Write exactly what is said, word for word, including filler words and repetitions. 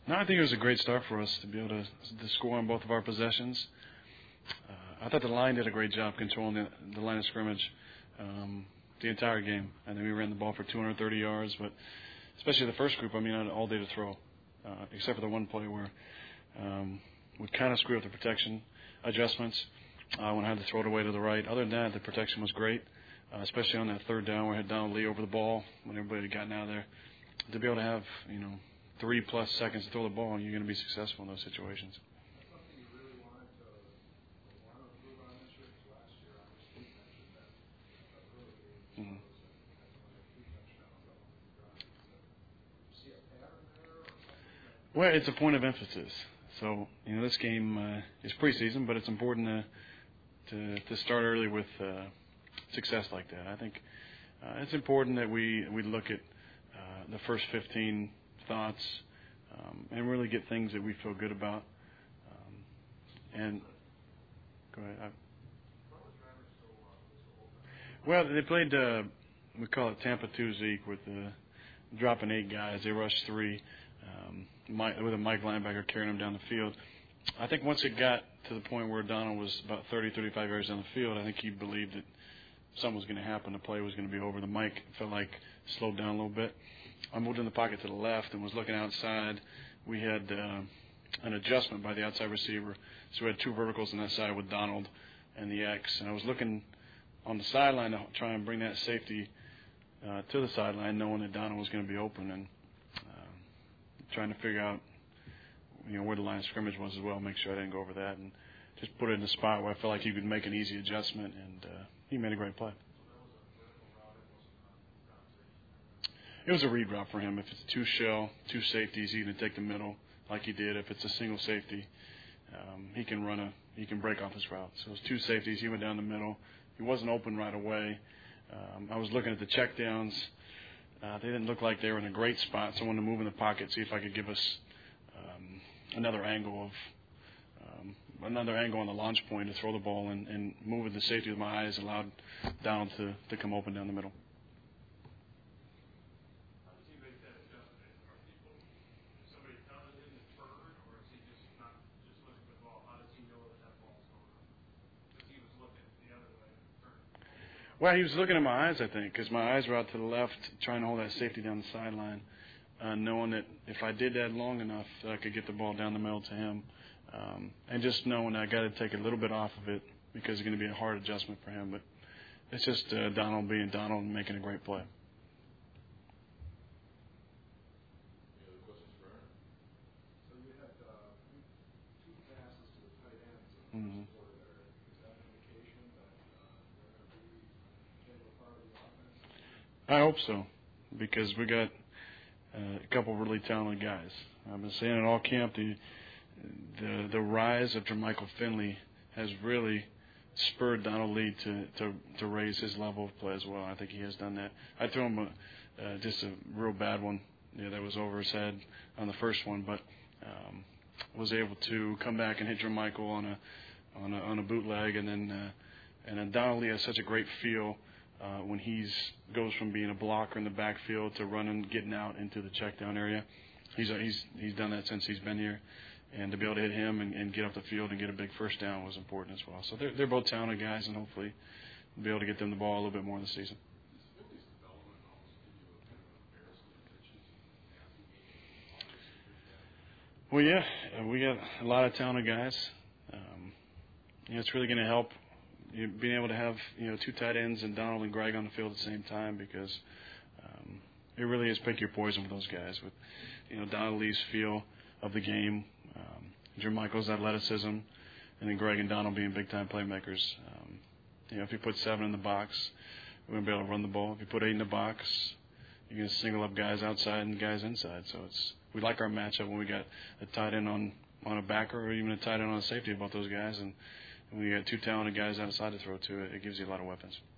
No, I think it was a great start for us to be able to, to score on both of our possessions. Uh, I thought the line did a great job controlling the, the line of scrimmage um, the entire game. I think we ran the ball for two hundred thirty yards, but especially the first group, I mean, I had all day to throw, uh, except for the one play where um, we kind of screwed up the protection adjustments uh, when I had to throw it away to the right. Other than that, the protection was great, uh, especially on that third down where I had Donald Lee over the ball when everybody had gotten out of there. To be able to have, you know, three plus seconds to throw the ball, and you're going to be successful in those situations. That's something you really wanted to, to want to improve on this year, because last year, obviously, you mentioned that uh, early game, mm-hmm. was had one of the three touchdowns up on the drive. Do you see a pattern there or something? That... Well, it's a point of emphasis. So, you know, this game uh, is preseason, but it's important to to, to start early with uh, success like that. I think uh, it's important that we, we look at uh, the first fifteen thoughts um, and really get things that we feel good about. Um, and go ahead. I, well, they played, uh, we call it Tampa two Zeke with uh, dropping eight guys. They rushed three um, Mike, with a Mike linebacker carrying them down the field. I think once it got to the point where Donald was about thirty, thirty-five yards down the field, I think he believed that something was going to happen. The play was going to be over. The Mike felt like slowed down a little bit. I moved in the pocket to the left and was looking outside. We had uh, an adjustment by the outside receiver. So we had two verticals on that side with Donald and the X. And I was looking on the sideline to try and bring that safety uh, to the sideline, knowing that Donald was going to be open, and uh, trying to figure out, you know, where the line of scrimmage was as well, make sure I didn't go over that, and just put it in a spot where I felt like he could make an easy adjustment, and uh, he made a great play. It was a read route for him. If it's a two shell, two safeties, he's going to take the middle like he did. If it's a single safety, um, he can run a, he can break off his route. So it was two safeties. He went down the middle. He wasn't open right away. Um, I was looking at the checkdowns. Uh, they didn't look like they were in a great spot. So I wanted to move in the pocket, see if I could give us um, another angle of um, another angle on the launch point to throw the ball, and, and moving the safety with my eyes allowed Donald to, to come open down the middle. Well, he was looking at my eyes, I think, because my eyes were out to the left, trying to hold that safety down the sideline, uh, knowing that if I did that long enough, that I could get the ball down the middle to him, um, and just knowing I got to take a little bit off of it because it's going to be a hard adjustment for him. But it's just uh, Donald being Donald and making a great play. Any other questions for Aaron? So you had uh, two passes to the tight ends in the first quarter there. Is that an indication that uh, they're going to be an integral part of the offense? I hope so, because we got uh, a couple of really talented guys. I've been saying it all camp, the the the rise of Jermichael Finley has really spurred Donald Lee to, to, to raise his level of play as well. I think he has done that. I threw him a, uh, just a real bad one, yeah, that was over his head on the first one, but um, was able to come back and hit Jermichael on a on a, on a bootleg, and then uh, and then Donald Lee has such a great feel uh, when he's goes from being a blocker in the backfield to running, getting out into the check down area. He's he's he's done that since he's been here. And to be able to hit him and, and get off the field and get a big first down was important as well. So they're they're both talented guys, and hopefully we'll be able to get them the ball a little bit more in the season. Well, yeah, we got a lot of talented guys. Um, you know, it's really going to help you being able to have, you know, two tight ends and Donald and Greg on the field at the same time, because um, it really is pick your poison with those guys. With, you know, Donald Lee's feel of the game, um, Jermichael's athleticism, and then Greg and Donald being big-time playmakers. Um, you know, if you put seven in the box, we're going to be able to run the ball. If you put eight in the box, you're going to single up guys outside and guys inside. So it's we like our matchup when we got a tight end on, on a backer or even a tight end on a safety about those guys. And when you got two talented guys outside to throw to, it, it gives you a lot of weapons.